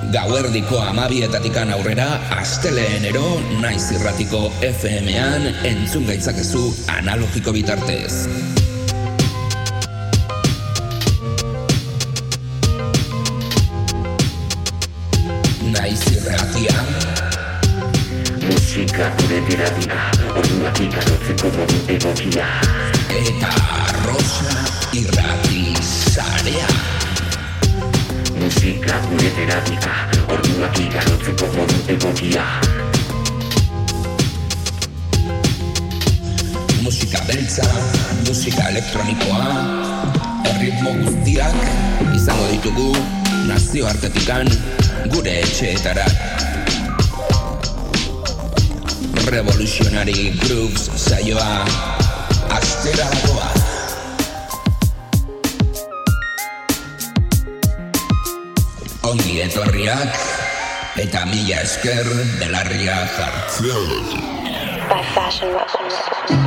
Gauerdiko 12:00 aurrera, asteleenero Naiz Irratiko FM-an entzun gaitzakezu analogiko bitartez. Naiz Irratia. Musika gure terapia, orduak ikarotzeko modu egokia. Eta Rosa Irrati Sarea. Musika gure terapia, orduak ikarotzeko modu egokia. Musika beltza, musika elektronikoa, erritmo guztiak izango ditugu nazioartetikan gure etxeetara. Revolutionary Grooves saioa astera doa. Ongi etorriak eta mila esker belarria jartzen. By Fashion Records.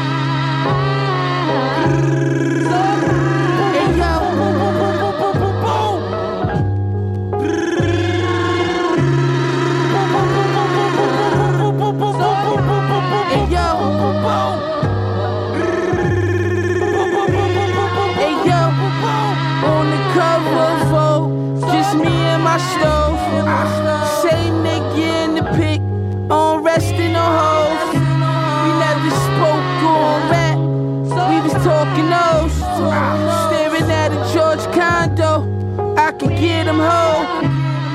Staring at a George condo, I can get him home.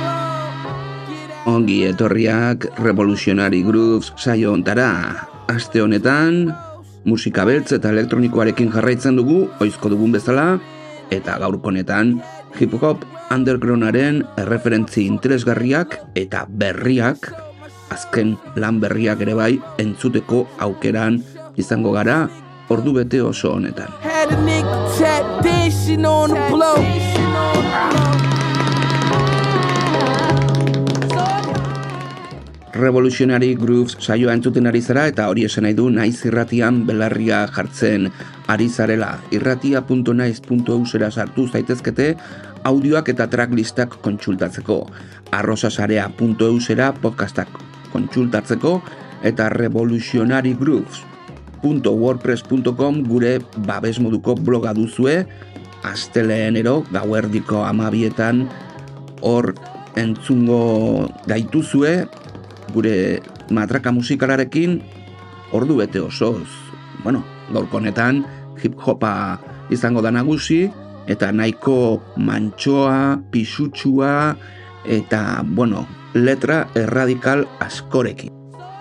Ongi etorriak Revolutionary Grooves saio ontara. Aste honetan, musika beltz eta elektronikoarekin jarraitzen dugu, oizko dugun bezala, eta gaurko honetan, hip-hop undergroundaren erreferentzi interesgarriak eta berriak, azken lan berriak ere bai, entzuteko aukeran izango gara, ordu bete oso honetan. Had a nigga tap dancing on the blow. Revolutionary Grooves saioa entzuten ari zara eta hori esan nahi du Naiz Irratian belarria jartzen ari zarela. Irratia.naiz.eusera sartu zaitezkete audioak eta tracklistak kontsultatzeko. arrosasarea.eusera podcastak kontsultatzeko eta Revolutionary Grooves .wordpress.com gure babes moduko bloga duzue, asteleenero gauerdiko 12:00 hor entzungo gaituzue gure matraka musikalarekin ordu bete osoz. Bueno, gaurko honetan hip-hopa izango da nagusi eta nahiko mantsoa, pisutsua eta, bueno, letra erradikal askorekin.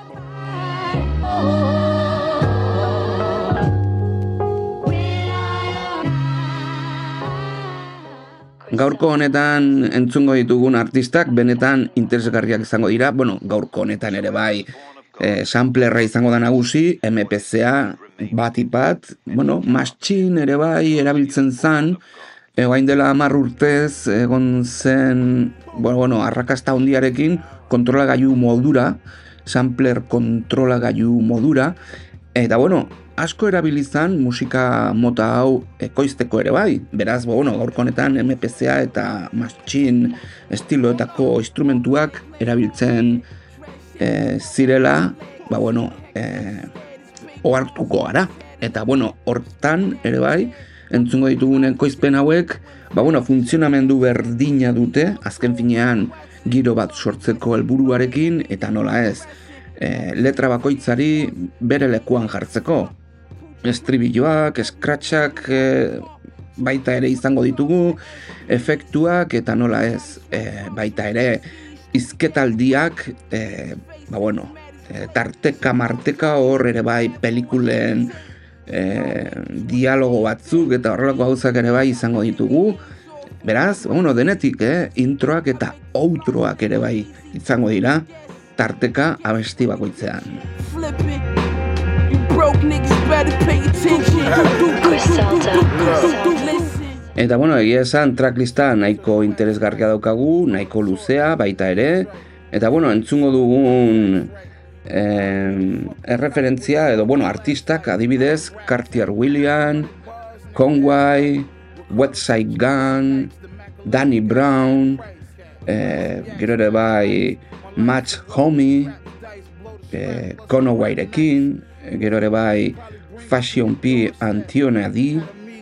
Gaurko honetan entzungo ditugun artistak benetan interesgarriak izango dira. Bueno, gaurko honetan ere bai samplerra izango da nagusi, MPCa, batipat, bueno, Machine ere bai erabiltzen zan, orain dela 10 urtez egon zen, bueno, arrakasta handiarekin kontrolagailu modura, sampler kontrolagailu modura, eta bueno, asko erabilizan musika mota hau ekoizteko ere bai. Beraz, bueno, gaurko honetan MPCa eta Machine estiloetako instrumentuak erabiltzen zirela, bueno, ohartuko gara. Eta, bueno, hortan ere bai, entzungo ditugun ekoizpen hauek, bueno, funtzionamendu berdina dute, azken finean giro bat sortzeko helburuarekin, eta nola ez, letra bakoitzari bere lekuan jartzeko. Estribilloak, scratchak baita ere izango ditugu, efektuak eta nola ez, baita ere izketaldiak, bueno, tarteka marteka hor ere bai pelikulen dialogo batzuk eta horrelako gauzak ere bai izango ditugu. Beraz, bueno, denetik, introak eta outroak ere bai izango dira, tarteka abesti bakoitzean. Eta bueno, egia esan tracklista nahiko interesgarria daukagu, nahiko luzea baita ere. Eta bueno, entzungo dugun erreferentzia edo bueno, artistak adibidez Cartier Williams, Conway, Westside Gun, Danny Brown, Gero ere bai Match Homie, Conowayrekin, gero ere bai Fashion P Antione D,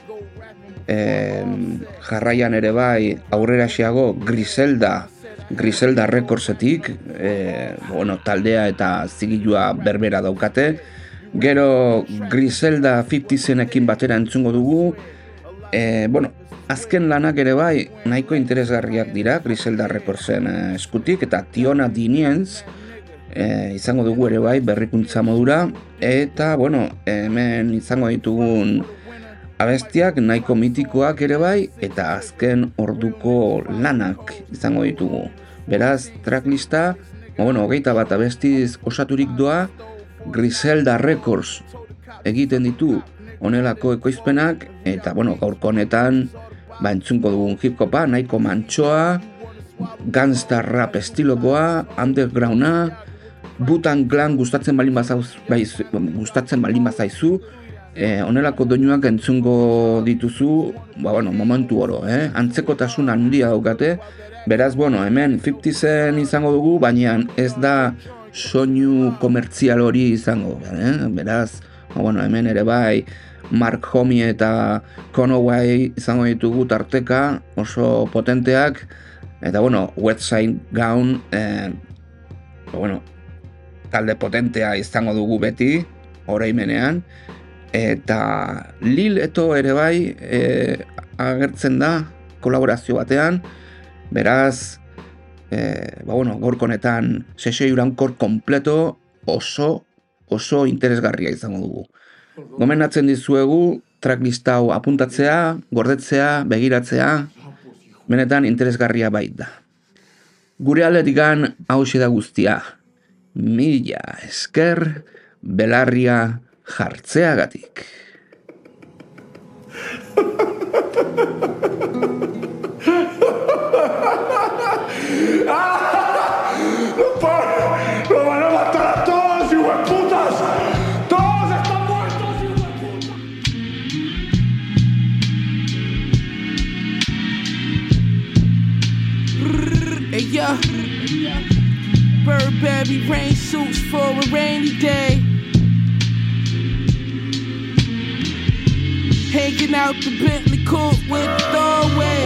jarraian ere bai aurrera xeago Griselda Recordsetik, taldea eta zigilua berbera daukate. Gero Griselda 50 Centekin batera entzungo dugu. Azken lanak ere bai nahiko interesgarriak dira Griselda Recordsen eskutik, eta Tiona Diniens izango dugu ere bai berrikuntza modura, eta hemen izango ditugun abestiak nahiko mitikoak ere bai, eta azken orduko lanak izango ditugu. Beraz, tracklista, 21 abestiz osaturik doa. Griselda Records egiten ditu honelako ekoizpenak, eta gaurko honetan entzunko dugun hip-hopa nahiko mantsoa, gangsta rap estilokoa, undergrounda, Wu-Tang Clan gustatzen balin bazaizu, honelako doinuak entzungo dituzu, momentu oro, antzekotasun handia daukate. Beraz, hemen 50 Cent izango dugu, baina ez da soinu komertzial hori izango, beraz, hemen ere bai Mark Homie eta Conoway izango ditugu tarteka oso potenteak, eta West Side Gun talde potentea izango dugu beti oraimenean, eta Lil Eto ere bai agertzen da kolaborazio batean. Beraz, gaurko honetan sesio irankor kompleto oso interesgarria izango dugu. Gomendatzen dizuegu tracklista hau apuntatzea, gordetzea, begiratzea, benetan interesgarria baita. Gure aldetikan hauxe da guztia. Mila esker belarria jartzeagatik. ¡Lo van a matar a todos, hijueputas! ¡Todos están muertos, hijueputas! Hey, yo. Burberry rain suits for a rainy day. Hanging out the Bentley coupe with the doorway.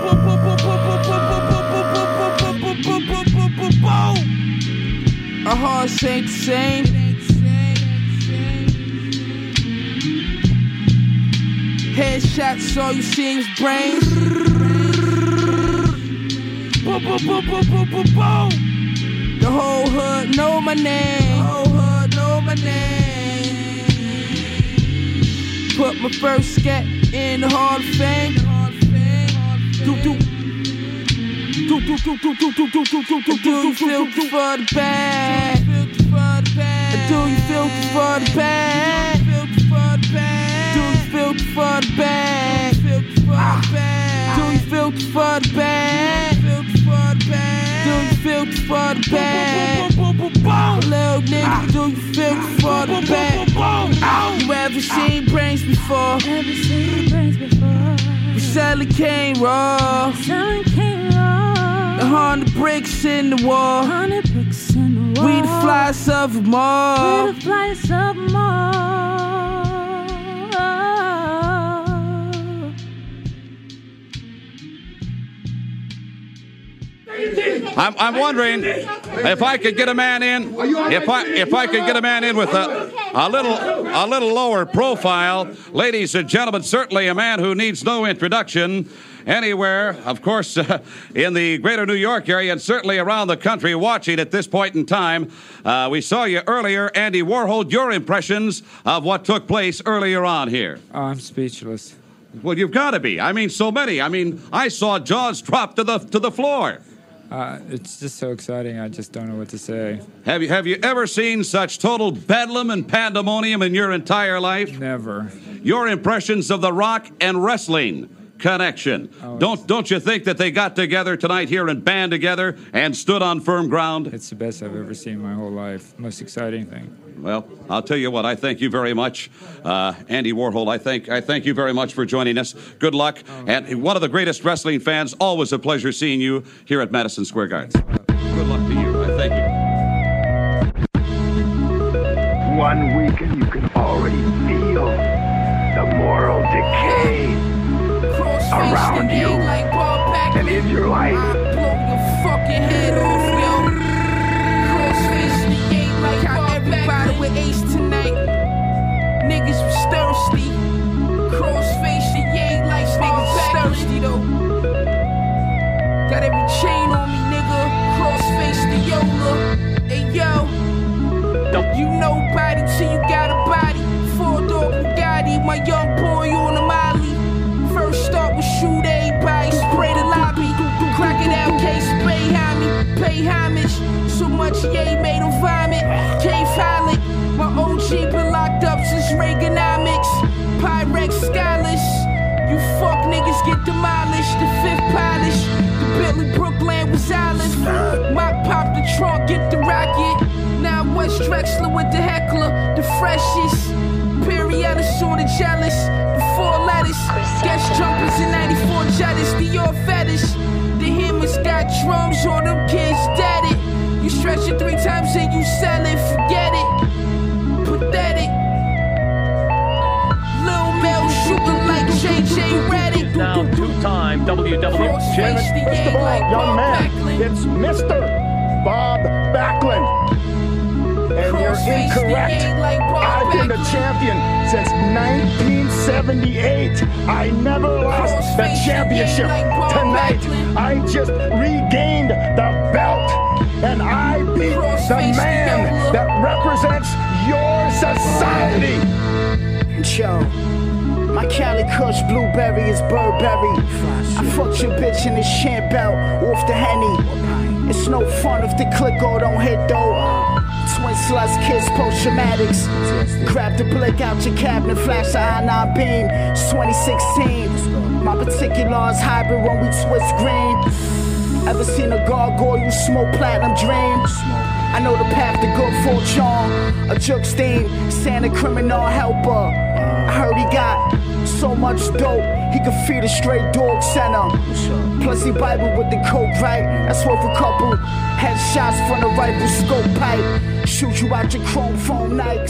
Our hearts ain't the same. Headshots, all you see is brains. The whole hood know my name. Put my first scat in the Hall of Fame. Do you filthy for the bag? Do you filthy for the bag? Do you filthy for the bag? Do you filthy for the bag? Do you filthy for the bag? Little nigga, do you filthy for the bag? You ever seen brains before? We selling cane raw. The 100 bricks in the wall. We the flyest of them all. I'm wondering if I could get a man in. If I could get a man in with a little lower profile, ladies and gentlemen, certainly a man who needs no introduction anywhere, of course, in the greater New York area and certainly around the country watching at this point in time. We saw you earlier, Andy Warhol. Your impressions of what took place earlier on here? Oh, I'm speechless. Well, you've got to be. I mean, so many. I mean, I saw jaws drop to the floor. It's just so exciting. I just don't know what to say. Have you ever seen such total bedlam and pandemonium in your entire life? Never. Your impressions of The Rock and wrestling? connection. Don't you think that they got together tonight here and band together and stood on firm ground? It's the best I've ever seen in my whole life. Most exciting thing. Well, I'll tell you what, I thank you very much, Andy Warhol. I thank you very much for joining us. Good luck. And one of the greatest wrestling fans, always a pleasure seeing you here at Madison Square Garden. Good luck to you. I thank you. 1 week and you can already feel the moral decay around you and in your life. Blow your fucking head off, yo. Crossface the game like got everybody with ace tonight. Niggas was thirsty. Crossface the game like niggas was thirsty though. Got every chain on me, nigga. Crossface the Yola. Hey yo, you nobody till you got a body. 4-door Bugatti, my young boy on the Molly. First start with shoot everybody, spray the lobby. Crocodile case, pay homage. So much yay made him vomit. Cave Holland, my OG been locked up since Reaganomics. Pyrex scholars, you fuck niggas get demolished. The fifth polish, the Bentley Brookland was olive. Mock pop the trunk, get the rocket. Now West Drexler with the heckler, the freshest. Period, sorta jealous. The 4 letters, guest jumpers in 94 Jettis. Dior fetish. The Hammers got drums on them kids dead it. You stretch it 3 times and you sell it, forget it. Pathetic. Lil Mel shooting like JJ Redick. Now 2-time WWE champion. First of all, young man, it's Mr. Bob Backlund. And you're incorrect. I've been the champion since 1978. I never lost the championship. Tonight, I just regained the belt. And I beat the man that represents your society. Yo, my Cali Kush blueberry is Burberry. I fucked your bitch in the shin belt off the Henny. It's no fun if the click-o don't hit though. Twin sluts, kids, post-traumatics. Grab the blick out your cabinet, flash the I-9 beam. It's 2016. My particulars hybrid when we twist green. Ever seen a gargoyle smoke platinum dreams? I know the path to good fortune. A juke steam, Santa criminal helper. I heard he got so much dope, he could feed a stray dog center. Plus he Bible with the coke, right? That's worth a couple headshots from the rifle scope pipe. Shoot you out your chrome phone Nikes.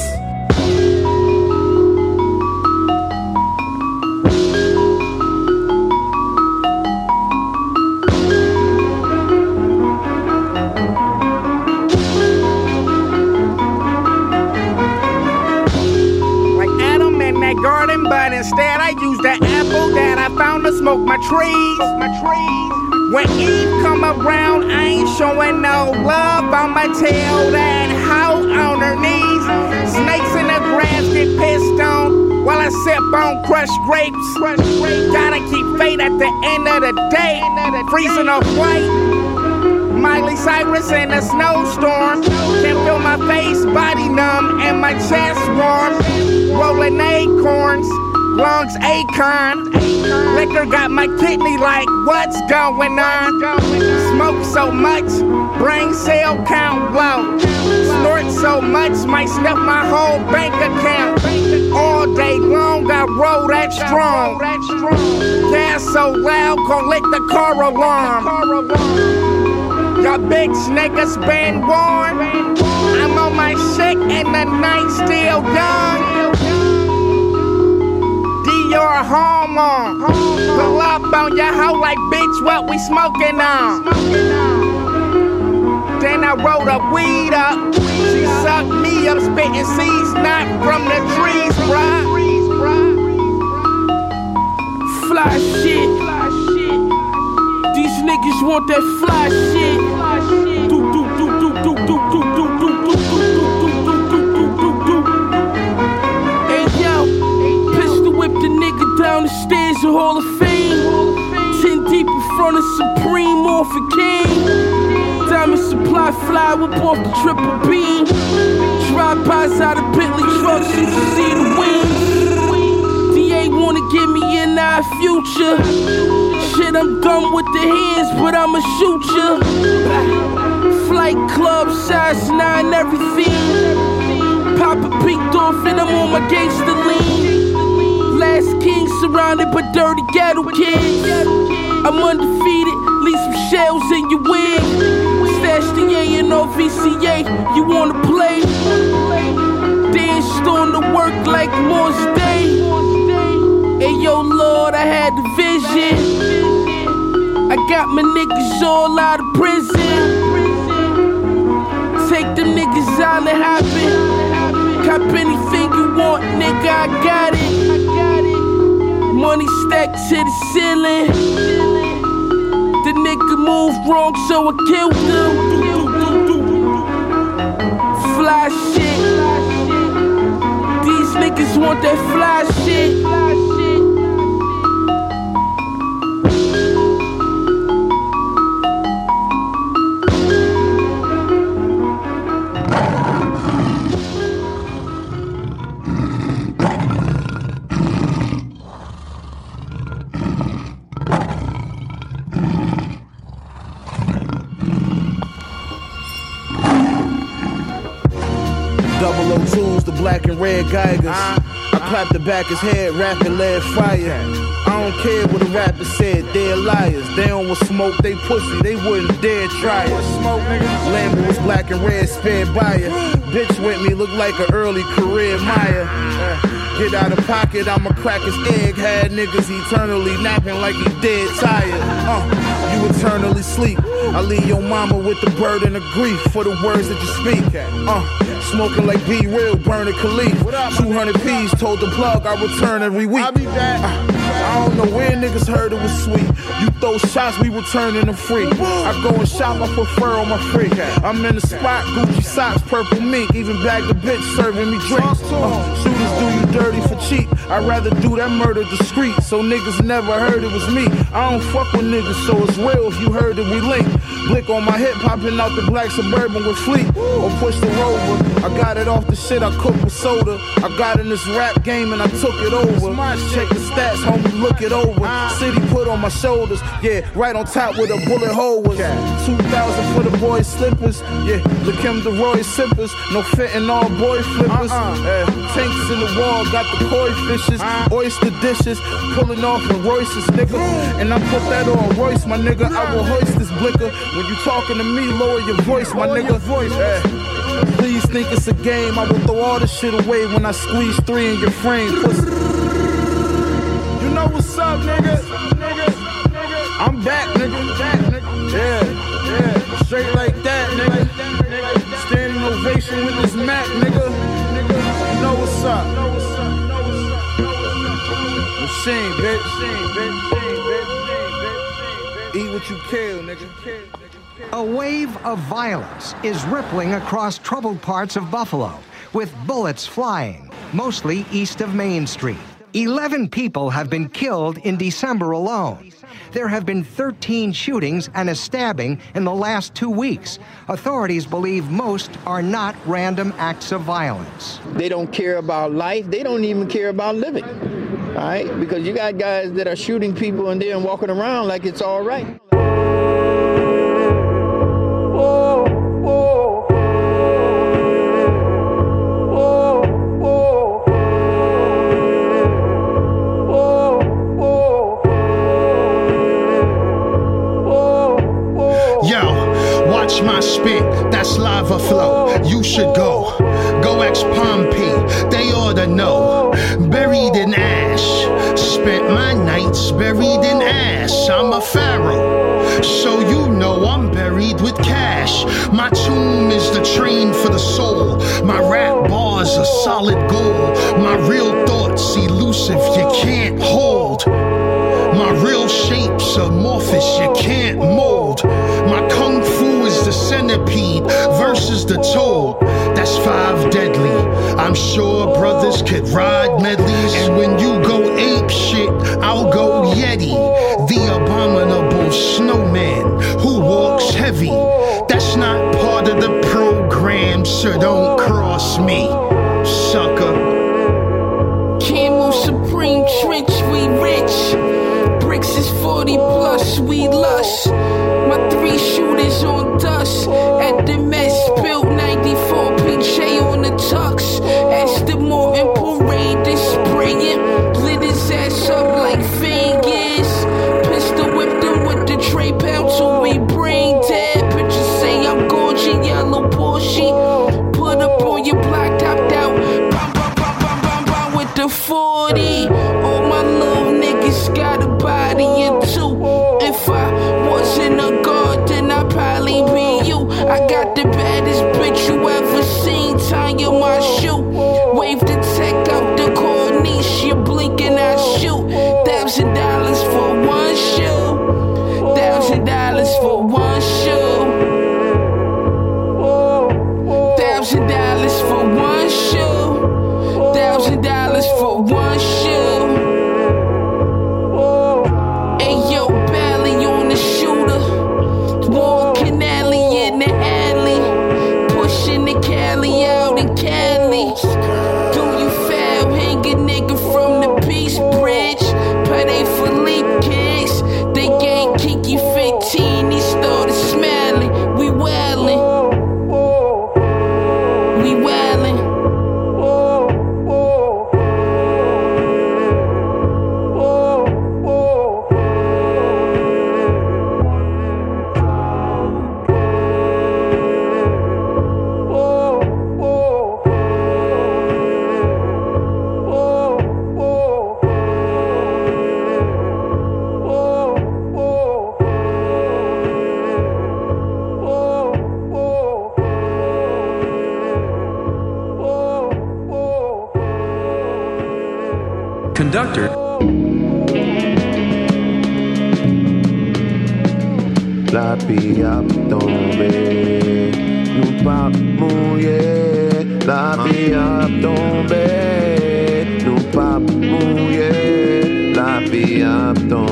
Garden, but instead I use the apple that I found to smoke my trees. When Eve come around, I ain't showing no love. I'ma tell that hoe on her knees. Snakes in the grass get pissed on while I sip on crushed grapes. Gotta keep faith at the end of the day. Freezing off white. Miley Cyrus in a snowstorm. Can't feel my face, body numb, and my chest warm. Rolling acorns, lungs Akon. Liquor got my kidney like, what's going on? Smoke so much, brain cell count low. Snort so much, might snuff my whole bank account. All day long, I roll that strong. Gas so loud, gon' lick the car alarm. Y'all bitch niggas been warned. I'm on my shit and the night still young. Dior home on. Pull up on your hoe like bitch what we smoking on. Then I rolled up weed up. She sucked me up, spitting seeds not from the trees, bruh. Fly shit. These niggas want that fly shit. Hey yo, pistol whip the nigga down the stairs of Hall of Fame. 10 deep in front of Supreme Morphin King. Diamond Supply fly whip off the triple beam. Drive-bys out of Bentley trucks, you can see the wings. DA wanna wanna give me in our future. Shit, I'm done with the hands, but I'ma shoot ya. Flight club, size 9, everything. Papa peeked off and I'm on my gangster lean. Last king surrounded by dirty ghetto kids. I'm undefeated, leave some shells in your wig. Stash the A and no VCA, you wanna play? Danced on the work like Morse Day. Hey yo Lord, I had the vision. I got my niggas all out of prison. Take them niggas island hopping. Cop anything you want, nigga, I got it. Money stacked to the ceiling. The nigga moved wrong, so I killed him. Fly shit. These niggas want that fly shit. The black and red Geigers. I clapped the back his head, rapping lead fire. I don't care what a rapper said, they're liars. They don't want smoke, they pussy, they wouldn't dare try it. Lambo was black and red, sped by it. Bitch with me, look like an early career Maya. Get out of pocket, I'ma crack his egg. Had niggas eternally napping like he dead tired. You eternally sleep. I leave your mama with the burden of grief for the words that you speak. Smoking like B Real, burning Khalif. 200 P's, told the plug I return every week. I'll be back. I don't know where niggas heard it was sweet. You throw shots, we returning them free. I go and shop, I put fur on my freak. I'm in the spot, Gucci socks, purple mink. Even bagged the bitch serving me drinks. Shooters do you dirty for cheap. I'd rather do that murder discreet, so niggas never heard it was me. I don't fuck with niggas, so it's real if you heard that we link. Blick on my hip, popping out the black Suburban with Fleet. Or push the Rover. I got it off the shit I cooked with soda. I got in this rap game and I took it over. Check the stats, homie, look it over. City put on my shoulders, yeah, right on top where the bullet hole was. 2,000 for the boys slippers, yeah, look him the Roy sippers. No fitting all boy flippers. Tanks in the wall, got the koi fishes, oyster dishes, pulling off in Royce's, nigga. And I put that on Royce, my nigga. I will hoist this blicker. When you talking to me, lower your voice, my nigga. Please think it's a game. I will throw all this shit away when I squeeze 3 in your frame. Pussy. You know what's up, nigga? I'm back, nigga. Yeah. Straight like that, nigga. Standing ovation with this Mac, nigga. You know what's up? Machine, bitch. Eat what you kill, nigga. A wave of violence is rippling across troubled parts of Buffalo, with bullets flying, mostly east of Main Street. 11 people have been killed in December alone. There have been 13 shootings and a stabbing in the last 2 weeks. Authorities believe most are not random acts of violence. They don't care about life. They don't even care about living. All right? Because you got guys that are shooting people and then walking around like it's all right. My spit, that's lava flow. You should go ex Pompey, they oughta know. Buried in ash, spent my nights buried in ash. I'm a pharaoh, so you know I'm buried with cash. My tomb is the train for the soul. My rap bars are solid gold. My real thoughts elusive, you can't hold. My real shapes amorphous, you can't mold. My kung fu is the centipede versus the toad. That's 5 deadly. I'm sure brothers could ride medleys. And when you go ape shit, I'll go Yeti. The abominable snowman who walks heavy. That's not part of the program, so don't cross me, sucker. Camel Supreme trench with rush. Bricks is 40 plus, we lush. My 3 shooters on dust. At the mess, built 94 PJ on the tux. Aston Martin parade, they spraying. Lit his ass up like Vegas. Pistol whipped him with the tray pound till we brain dead. Pictures say I'm gorgeous, yellow Porsche. Put up on your block, topped out. With the 40. All my little niggas got a body in 2. If I wasn't a god, then I'd probably be you. I got the baddest bitch you ever seen. Tanya my shoe. Wave the tech out the corniche. You blinking, I shoot. $1,000 for one shoe. $1,000 for one shoe. $1,000 for one shoe. $1,000 for one shoe. Ayo, Bally on the shooter. Walking alley in the alley. Pushing the Cali out in Cali. Do you foul? Hang a nigga from the Peace Bridge. Pay for leap kicks. They gave Kiki 15. He started smiling. We wildin'. We wildin'. Conductor. La pia tombée, nous pas mouiller. La pia tombée, nous pas mouiller. La pia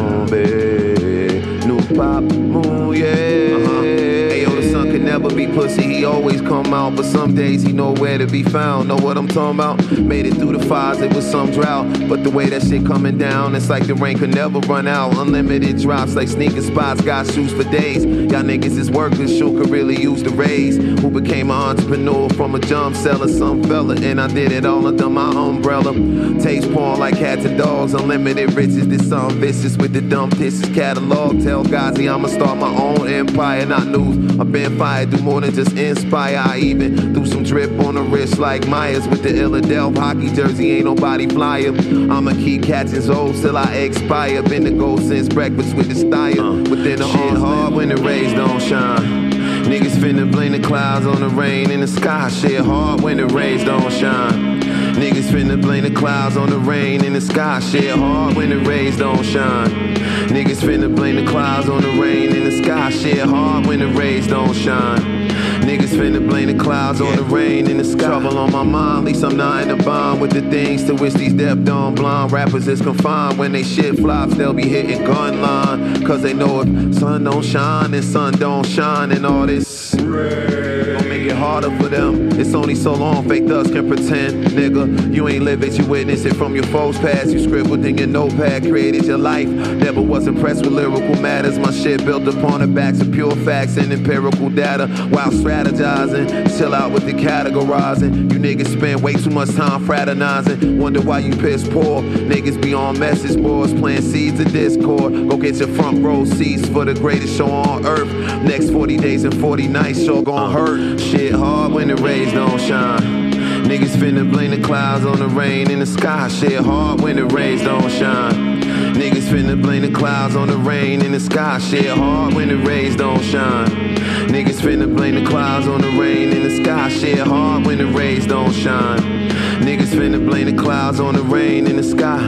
tombée, nous pas mouiller. Ayo, the sun can never be pussy, he always come out. But some days he nowhere to be found. Know what I'm talking about? Made it through the fires, it was some drought. But the way that shit coming down, it's like the rain could never run out. Unlimited drops like sneaker spots, got shoes for days. Y'all niggas is workers, shoe could really use the raise. Who became an entrepreneur from a jump seller, some fella. And I did it all under my umbrella. Taste porn like cats and dogs, unlimited riches. This song vicious with the dumb dishes catalog. Tell Gazi I'ma start my own empire, not news. I've been fired, do more than just inspire. I even threw some drip on the wrist like Myers with the Illadelph hockey jersey. Ain't nobody flyer. I'ma keep catching souls till I expire. Been the gold since breakfast with the style. Within the shit hard when the rays don't shine. Niggas finna blame the clouds on the rain in the sky. Shit hard when the rays don't shine. Niggas finna blame the clouds on the rain in the sky. Shit hard when the rays don't shine. Niggas finna blame the clouds on the rain in the sky. Shit hard when the rays don't shine. Niggas finna blame the clouds on the rain in the sky. Trouble on my mind, at least I'm not in a bond with the things to which these deaf, dumb, blind rappers is confined. When they shit flops, they'll be hitting gun line. Cause they know if sun don't shine, then sun don't shine. And all this gon' make it harder for them. It's only so long fake thugs can pretend. Nigga, you ain't live it, you witness it from your foes past. You scribbled in your notepad, created your life. Never was impressed with lyrical matters. My shit built upon the backs of pure facts and empirical data. While strategizing, chill out with the categorizing. You niggas spend way too much time fraternizing. Wonder why you piss poor. Niggas be on message boards playing seeds of discord. Go get your front row seats for the greatest show on earth. Next 40 days and 40 nights, sure gon' hurt. Shit hard when the rays don't shine. Niggas finna blame the clouds on the rain in the sky. Shit hard when the rays don't shine. Niggas finna blame the clouds on the rain in the sky. Shit hard when the rays don't shine. Niggas finna blame the clouds on the rain in the sky. Shit hard when the rays don't shine. Niggas finna blame the clouds on the rain in the sky.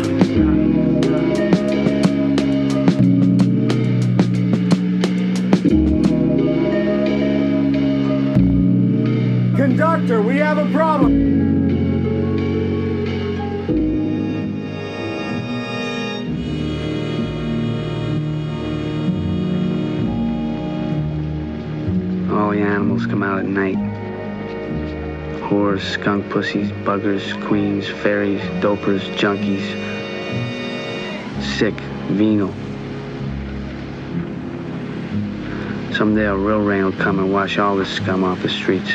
Conductor, we have a problem. All the animals come out at night. Whores, skunk pussies, buggers, queens, fairies, dopers, junkies. sick, venal. Someday a real rain will come and wash all this scum off the streets.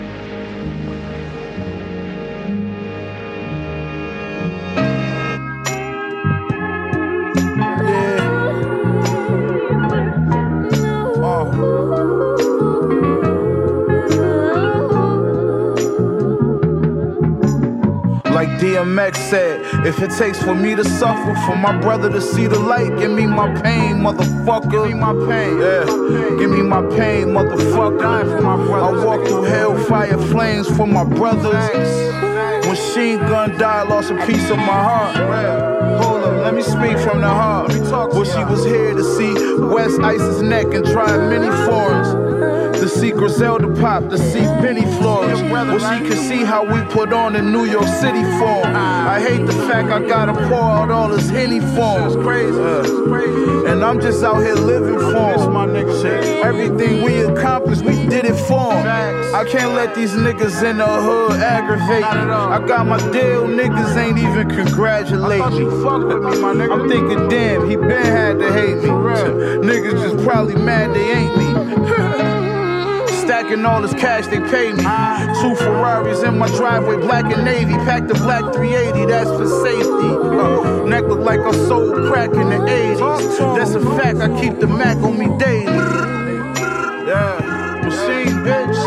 Like DMX said, if it takes for me to suffer, for my brother to see the light, give me my pain, motherfucker. Give me my pain, yeah. Give me my pain, motherfucker. I walk through hellfire flames for my brothers. When Machine Gun died, lost a piece of my heart. Hold up, let me speak from the heart. Well, she was here to see West Ice's neck and try many floors. To see Griselda pop, to see Benny Flores. Well, she could see how we put on the New York City form. I hate the fact I gotta pour out all this Henny form. And I'm just out here living for him. Everything we accomplished, we did it for him. I can't let these niggas in the hood aggravate me. I got my deal, niggas ain't even congratulate me. I'm thinking, damn, he been had to hate me. Niggas just probably mad they ain't me. Stacking all this cash they pay me. 2 Ferraris in my driveway, black and navy. Packed the black 380, that's for safety. Neck look like I sold crack in the 80s. That's a fact, I keep the Mac on me daily. Yeah, machine bitch.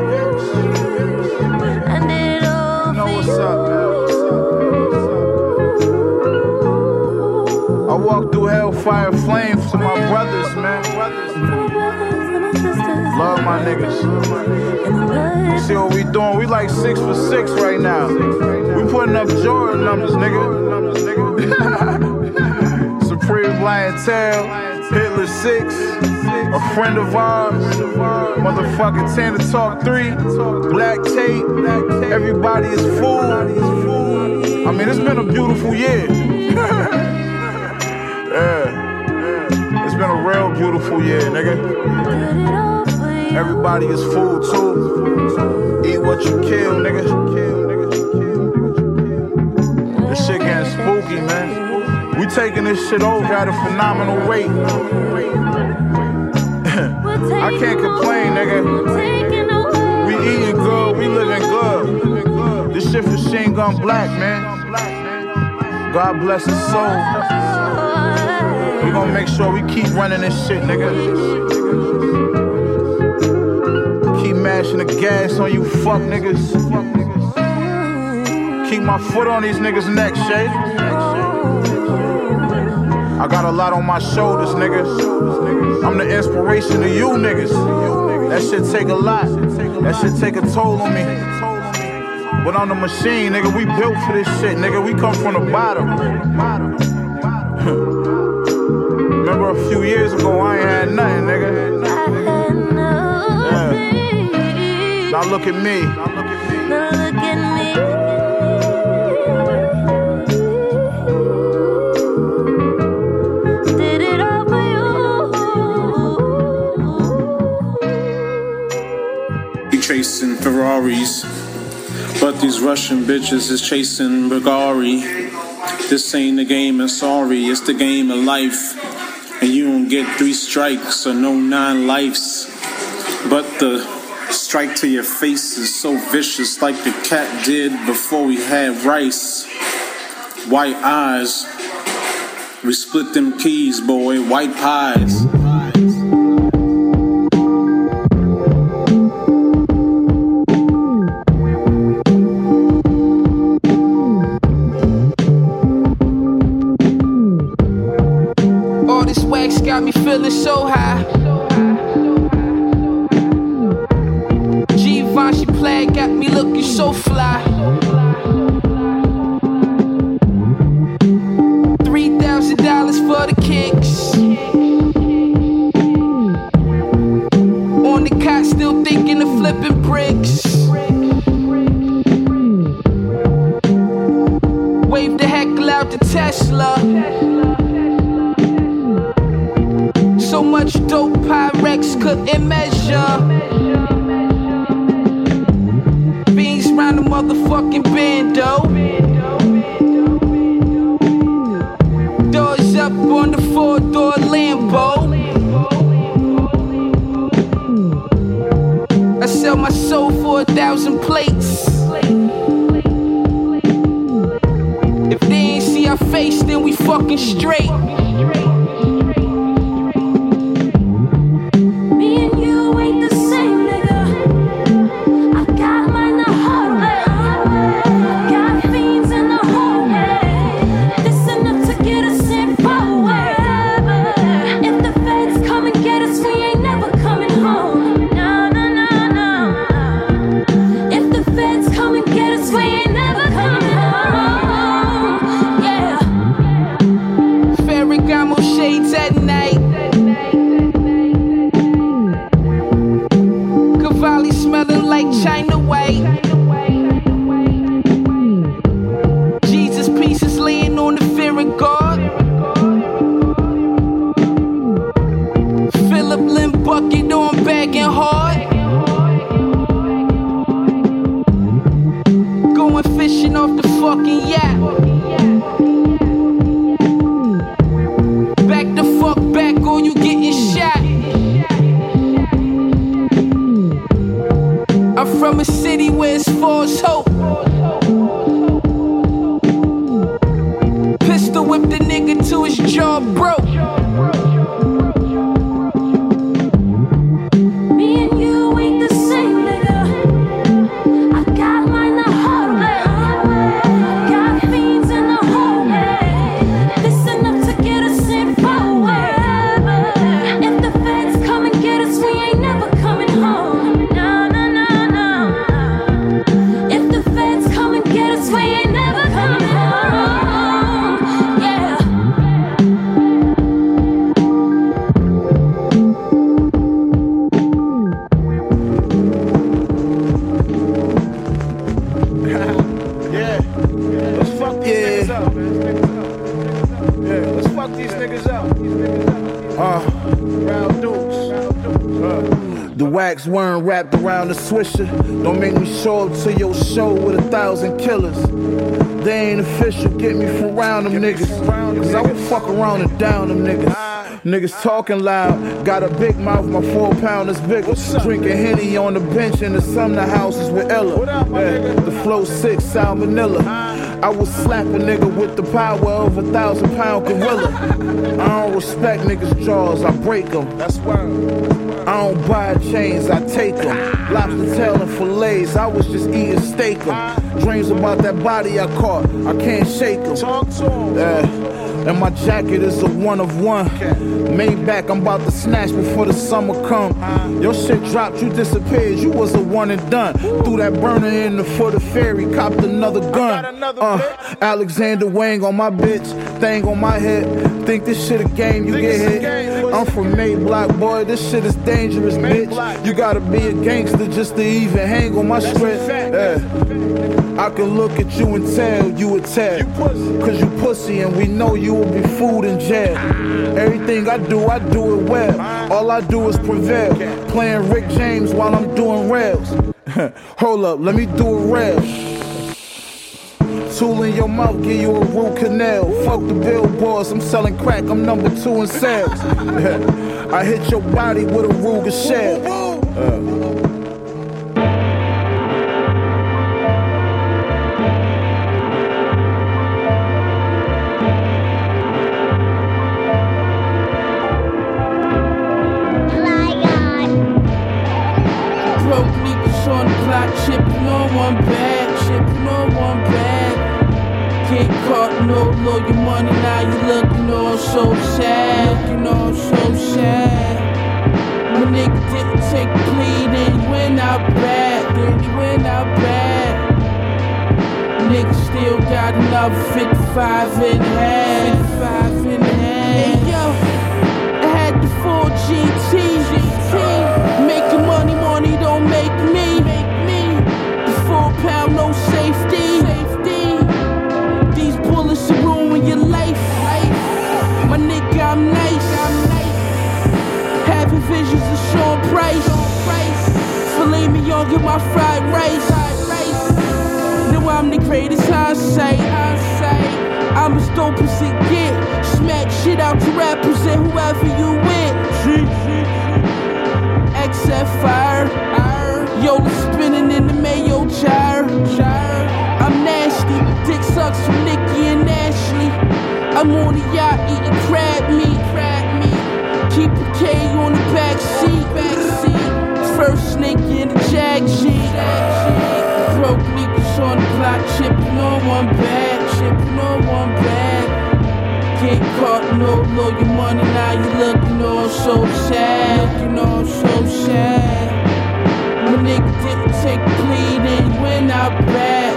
You know what's up, man. I walk through hellfire flames to my brothers, man. Love my niggas. See what we doing? We like 6 for 6 right now. We putting up Jordan numbers, nigga. Supreme Clientele, Hitler 6, a friend of ours, motherfucking Tana Talk 3, Black Tape, everybody is full. I mean, it's been a beautiful year. Yeah. It's been a real beautiful year, nigga. Everybody is full too. Eat what you kill, nigga. This shit getting spooky, man. We taking this shit over at a phenomenal rate. I can't complain, nigga. We eating good, we living good. This shit for Machine Gun Black, man. God bless his soul. We gonna make sure we keep running this shit, nigga. Mashing the gas on you fuck niggas. Keep my foot on these niggas' necks, Shay. I got a lot on my shoulders, niggas. I'm the inspiration to you niggas. That shit take a lot. That shit take a toll on me. But I'm the machine, nigga. We built for this shit, nigga. We come from the bottom. Remember a few years ago, I ain't had nothing, nigga. Now look at me. Did it all for you. He chasing Ferraris, but these Russian bitches is chasing Bulgari. This ain't the game of sorry, it's the game of life. And you don't get 3 strikes or no 9 lives. But the strike to your face is so vicious, like the cat did before we had rice. White eyes, we split them keys, boy, white pies. All this wax got me feeling so high. Givenchy plaid got me looking so fly. $3,000 for the kicks. On the cot, still thinking of flipping bricks. Wave the heckle out the Tesla. So much dope Pyrex couldn't measure. Round the motherfucking bando. Doors up on the 4-door Lambo. I sell my soul for 1,000 plates. If they ain't see our face, then we fucking straight. Weren't wrapped around the swisher. Don't make me show up to your show with 1,000 killers. They ain't official, get me from around them niggas. Cause I would fuck around and down them niggas. Niggas talking loud, got a big mouth, my 4-pound is bigger. Drinking Henny on the bench in the Sumner houses with Ella. The flow 6, salmonella. I will slap a nigga with the power of 1,000-pound gorilla. I don't respect niggas' jaws, I break them. That's why I don't buy chains, I take them. Lobster tail and fillets, I was just eating steak them. Dreams about that body I caught, I can't shake them. And my jacket is a one of one. Maybach, I'm about to snatch before the summer come. Your shit dropped, you disappeared, you was a one and done. Threw that burner in the foot of ferry, copped another gun. Alexander Wang on my bitch, thing on my head. Think this shit a game, you get hit. I'm from Mayblock, boy, this shit is dangerous, bitch. You gotta be a gangster just to even hang on my strip. I can look at you and tell you a tell. Cause you pussy and we know you will be food in jail. Everything I do it well. All I do is prevail. Playing Rick James while I'm doing rails. Hold up, let me do a rail. Tool in your mouth, give you a root canal. Fuck the billboards, I'm selling crack, I'm number 2 in sales. I hit your body with a Ruger shell. No lawyer money, now you looking all so sad. Looking all so sad. My nigga didn't take a plea, then he went out bad. Nigga still got another 55 in hand. Hey yo, I had the 4 GT. Making money don't make me. The 4-pound, no safety. These bullets will ruin your life. My nigga, I'm nice. Having visions of Sean Price. Filet mignon, get my fried rice. Know I'm the greatest hindsight. I'm as dope as it get. smack shit out to represent whoever you with. XF fire, Yola spinning in the Mayo jar. I'm nasty, dick sucks from Nicki and Ashley. I'm on the yacht eating crab meat. Keep a K on the back seat. First nigga in the Jag G. Broke niggas on the block, chipping on one bag. Get caught, no lawyer money, now you looking all so sad. My nigga didn't take a plea, then he went out bad.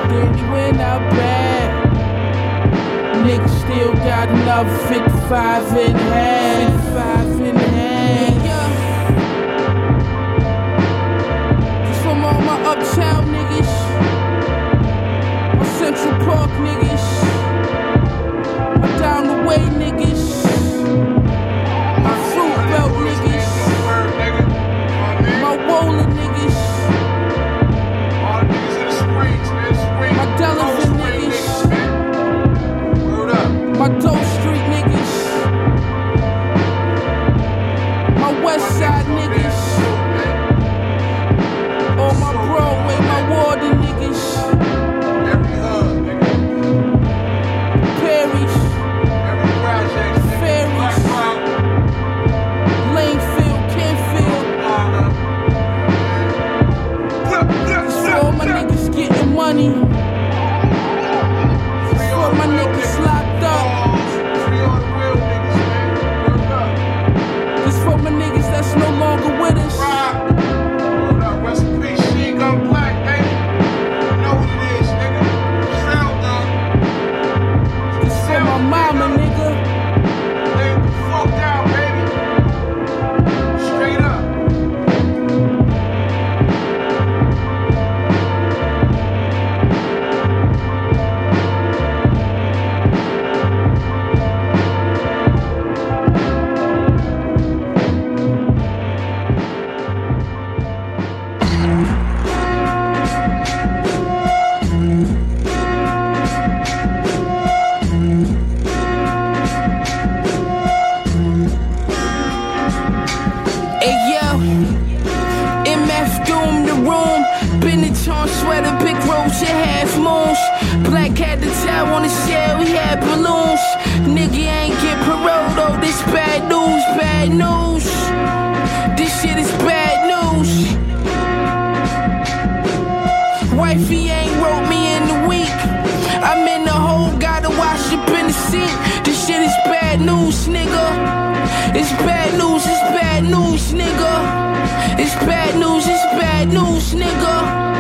Nigga still got another 55 in hand. Just from all my uptown niggas, my Central Park niggas, my down the way niggas, my fruit belt niggas, my Wola niggas, my Delavan niggas, my Doe Street niggas, my West Side niggas, all my Broadway, my Warden niggas, Perry's, Ferries, Lanefield, Kenfield, all my niggas getting money. All my niggas locked up. This for my niggas that's no longer with us. Rest in peace, she got black, baby. You know what it is, nigga. Sound done. This for my mama, nigga. Lay the fuck down, baby. Straight up. Hey yo, MF Doom the room. Benetton sweater, big rose and half moons. Black had the towel on the shell, we had balloons. Nigga ain't get parole though, this bad news. This shit is bad news. Wifey ain't wrote me in the week. I'm in the hole, gotta wash up in the sink. This shit is bad news, nigga. It's bad news, nigga. It's bad news, nigga.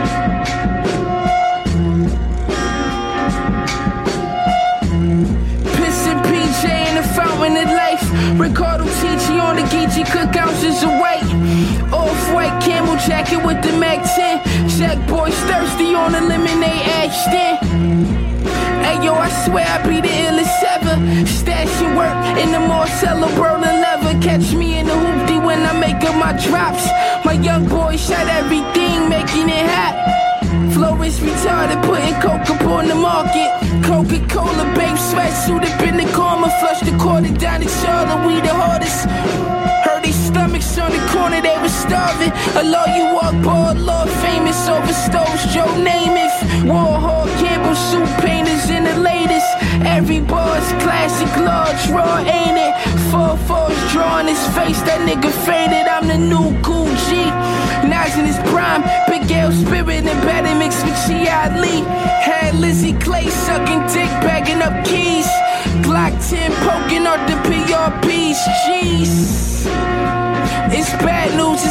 Pissin' PJ in the fountain of life. Ricardo Ticci on the Geechee, cook ounces of weight. Off-white camel jacket with the Mac 10. Jack boys thirsty on the lemonade Ashton. Hey yo, I swear I be the illest ever. Stashing work in the Marcello, Berlin leather. Catch me in the hoopty when I make up my drops. My young boy shot everything, making it hot. Florist retarded, putting coke up on the market. Coca-Cola, babe, sweatsuit up in the karma. Flush the quarter down the Charlotte, we the hardest. Heard these stomachs on the corner, they was starving. A law you walk, ball, law famous over stoves, Joe Namath. Warhol, Campbell, suit painters in the latest. Every bar's classic, large, raw, ain't it? 4-4's drawing his face, that nigga faded. I'm the new cool G. Nas in his prime, Big L spirit and better mixed with G.I. Lee. Had Lizzie Clay sucking dick, bagging up keys. Glock 10 poking out the PRPs. Jeez. It's bad news,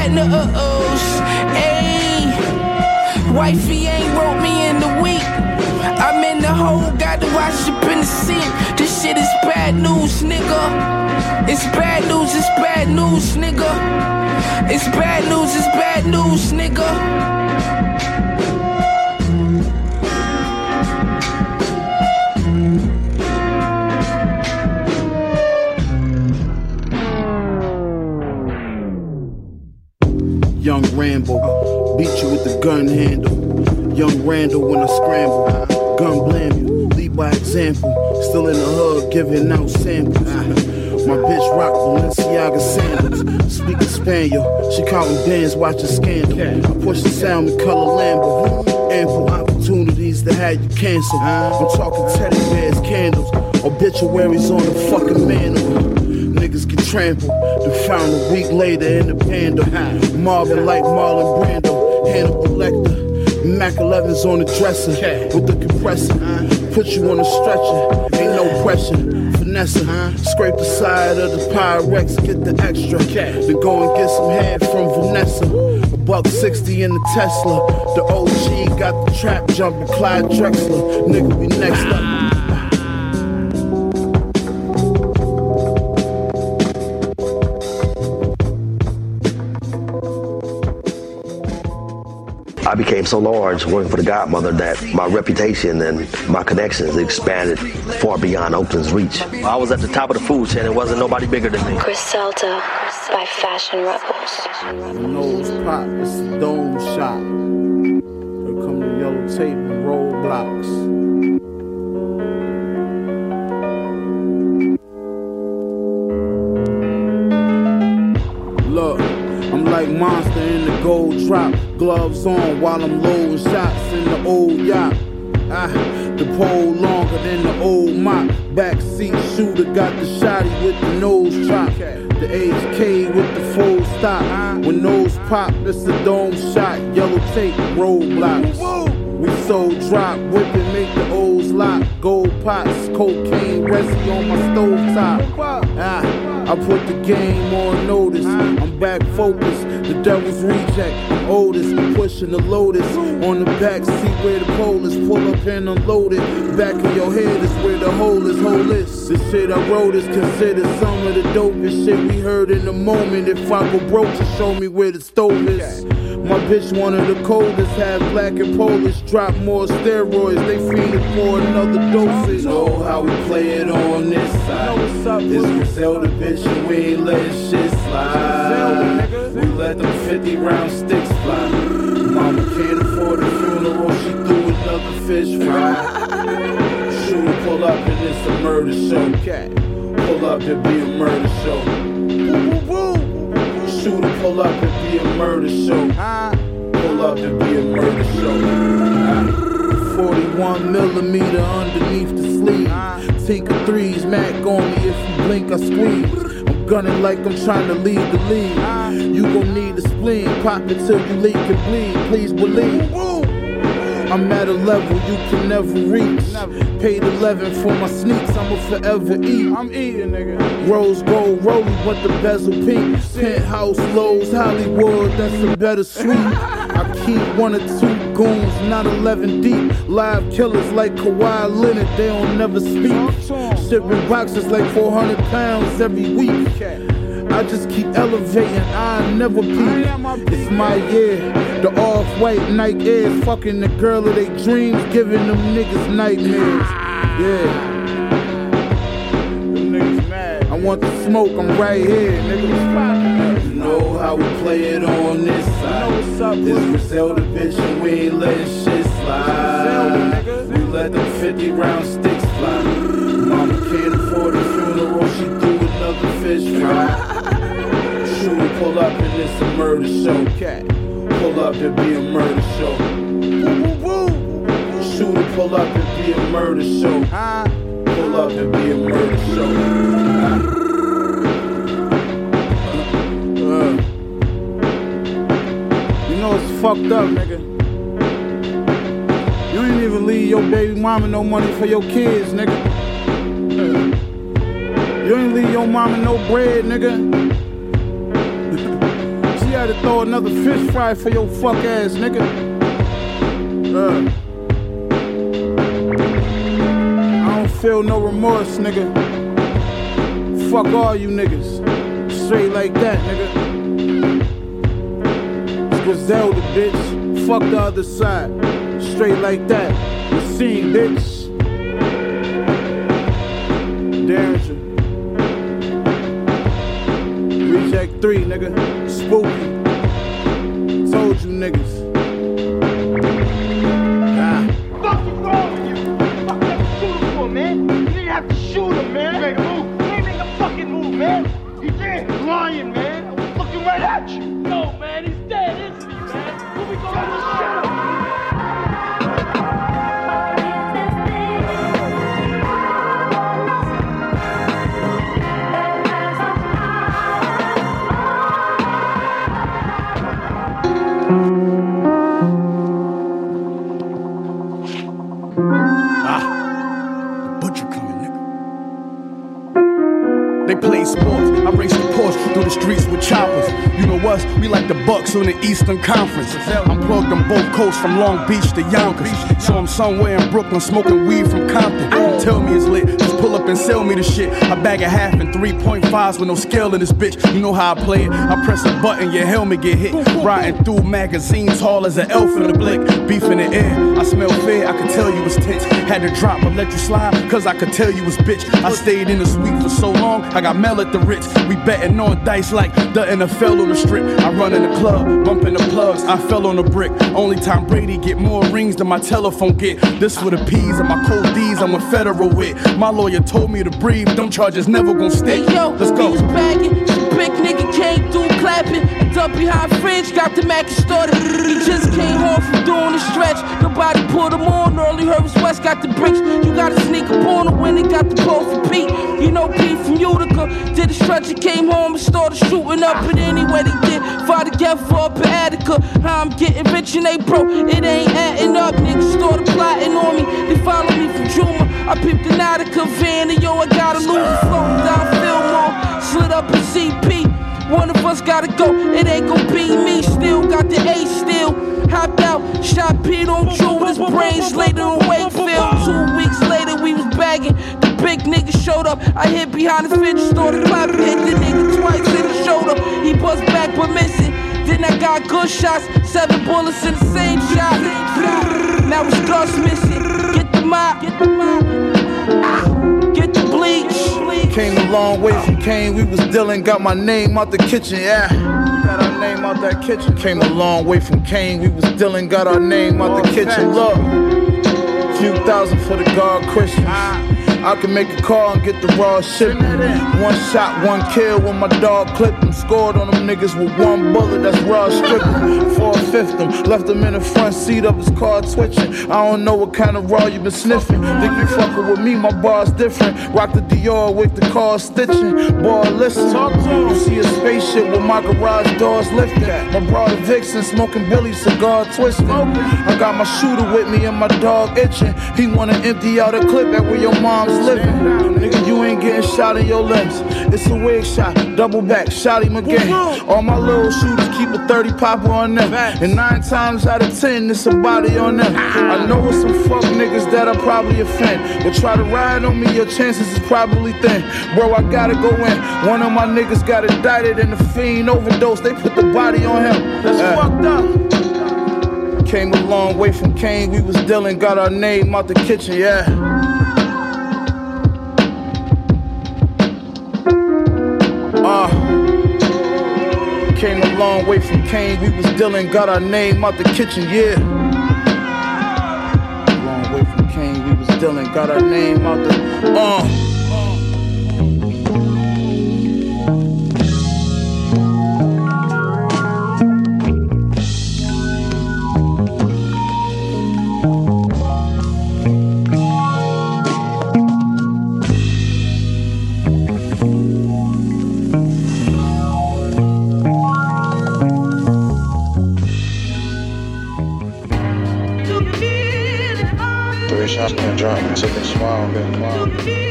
Ayy. Wifey ain't wrote me in the week. I'm in the hole, gotta wash up in the sink. This shit is bad news, nigga. It's bad news, nigga. It's bad news, nigga. Young Rambo, beat you with the gun handle. Young Randall when I scramble, gun blam you, leave lead by example. Still in the hood, giving out samples. My bitch rock Balenciaga sandals. Speaking Spaniel, she counting bands, watching Scandal. I push the sound in color Lambo. Ample opportunities to have you cancel. I'm talking teddy bears, candles, obituaries on the fucking mantle. Niggas get trampled, then found a week later in the panda. Marvin like Marlon Brando, Hannibal Lecter. Mac 11's on the dresser with the compressor. Put you on a stretcher, ain't no pressure. Finesse, scrape the side of the Pyrex, get the extra. Then go and get some head from Vanessa. $160 in the Tesla. The OG got the trap jumping, Clyde Drexler. Nigga, we next up. I became so large working for the Godmother that my reputation and my connections expanded far beyond Oakland's reach. I was at the top of the food chain. There wasn't nobody bigger than me. Griselda by Fashion Rebels. Nose pop, it's a dome shot. Here come the yellow tape and roadblocks. Look, I'm like Monster in the gold drop. Gloves on while I'm loading shots in the old yacht. The pole longer than the old mop. Backseat shooter got the shotty with the nose drop. The HK with the full stop. When nose pop, it's a dome shot. Yellow tape, roadblocks. We so drop, whip and make the O's lock. Gold pots, cocaine, resi on my stove top. I put the game on notice. I'm back focused, the devil's reject. I'm oldest, pushing the Lotus. On the back seat where the pole is, pull up and unload it. Back of your head is where the hole is, holeless. This shit I wrote is considered some of the dopest shit we heard in the moment. If I go broke, to show me where the stove is. My bitch one of the coldest, half black and Polish. Drop more steroids, they feeding for another dosage. Know how we play it on this side. It's Griselda, bitch, and we ain't letting shit slide. We let them 50-round sticks fly. Mama can't afford a funeral, she threw another fish fry. Shooter pull up and it's a murder show. Pull up and be a murder show. Shooter pull up and be a murder show. Pull up and be a murder show. 41 millimeter underneath the sleeve. Tinker threes, Mac on me. If you blink, I squeeze. I'm gunning like I'm trying to lead the lead. You gon' need a spleen. Pop it till you leak and bleed. Please believe. I'm at a level you can never reach. Paid 11 for my sneaks, I'ma forever eat. I'm eating, nigga. Rose gold rolling, but the bezel pink. Penthouse lows, Hollywood, that's a better suite. I keep 1 or 2 goons, not 11 deep. Live killers like Kawhi Leonard, they don't never speak. Shipping boxes like 400 pounds every week. I just keep elevating, I never peak. It's my year, the off-white Nike Airs. Fucking the girl of their dreams, giving them niggas nightmares. Yeah. Them niggas mad. I want the smoke, I'm right here, nigga. You know how we play it on this side. It's Griselda, bitch, and we ain't letting shit slide. We let them 50-round sticks fly. Mama can't afford a funeral, she threw another fish fry. Shooter pull up and it's a murder show. Pull up and be a murder show. Shooter pull up and be a murder show. Pull up and be a murder show. You know it's fucked up, nigga. You ain't even leave your baby mama no money for your kids, nigga. You ain't leave your mama no bread, nigga. She had to throw another fish fry for your fuck ass, nigga. I don't feel no remorse, nigga. Fuck all you niggas. Straight like that, nigga. It's Griselda, bitch. Fuck the other side. Straight like that. Machine, bitch. Derringer. Reject 3, nigga. Spooky. Told you niggas. Fuck is wrong with you? Fuck that shooter. Dallas, we like the Bucks on the Eastern Conference. I'm plugged on both coasts from Long Beach to Yonkers. So I'm somewhere in Brooklyn smoking weed from Compton. Don't tell me it's lit, just pull up and sell me the shit. I bag a half and 3.5s with no scale in this bitch. You know how I play it, I press a button, your helmet get hit. Riding through magazines tall as an elf in the blick. Beef in the air, I smell fair, I could tell you was tense. Had to drop but let you slide, cause I could tell you was bitch. I stayed in the suite for so long, I got mail at the Ritz. We betting on dice like the NFL on the strip. I run in the club, bumping the plugs, I fell on the brick. Only Tom Brady get more rings than my telephone get. This for the P's and my cold D's I'm with federal with. My lawyer told me to breathe, them charges never gon' stick. Hey yo, let's go. He was bagging, some big nigga came through clapping. And up behind fridge, got the Mac and started. He just came home from doing the stretch. Nobody put him on early, heard was West got the bricks. You gotta sneak up on him when they got the ball for Pete. You know Pete from Utica, did a stretch and came home and started shooting up. But anyway they did, fought together for up in Attica. How I'm getting rich and they broke, it ain't adding up. Niggas started plotting on me, they follow me from Juma. I picked an Attica van and yo I gotta lose it. Floating down Fillmore, slid up in CP. One of us gotta go, it ain't gon' be me. Still got the A still. Hopped out, shot Pete on Drew with his brains later in Wakefield. 2 weeks later we was bagging. The big nigga showed up. I hit behind the fidget started clapping. Hit the nigga twice in the shoulder. He buzzed back but missing. Then I got good shots, 7 bullets in the same shot. Now it's Gus missing. Get the mop, get the mop, get the bleach. Came a long way from Kane, we was dealing, got my name out the kitchen, yeah. Got our name out that kitchen. Came a long way from Kane, we was dealing, got our name out the kitchen. Look, few thousand for the God Christians. I can make a call and get the raw shipment. 1 shot, 1 kill when my dog clipped him. Scored on them niggas with 1 bullet, that's raw stripping. 4-5th him, left him in the front seat of his car twitching. I don't know what kind of raw you been sniffing. Think you fucking with me, my bar's different. Rock the Dior with the car stitching. Boy, listen, you see a spaceship with my garage doors lifted. My brother Vixen smoking Billy cigar twisting. I got my shooter with me and my dog itching. He wanna empty out a clip at where your mom's living. Nigga, you ain't getting shot in your legs. It's a wig shot, double back, shot him again. All my little shooters keep a 30 popper on them. And 9 times out of 10, it's a body on them. I know it's some fuck niggas that I probably offend. But try to ride on me, your chances is probably thin. Bro, I gotta go in. One of my niggas got indicted in the fiend overdose. They put the body on him. That's fucked up. Came a long way from Kane, we was dealing, got our name out the kitchen, yeah. Came a long way from Kane, we was dealing, got our name out the kitchen, yeah. Long way from Kane, we was dealing, got our name out the, shots gonna drop until they smile, get wild.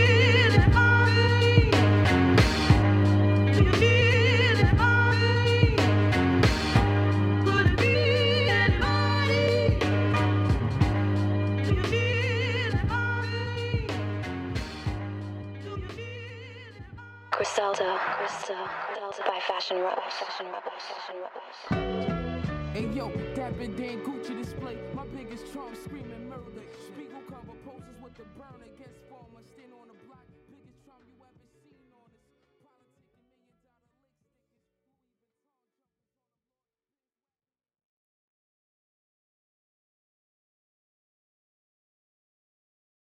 Griselda by Fashion Rebels. Hey yo, Dapper Dan Gucci display. My biggest charm screaming murder. Spiegel cover poses with the burner against former.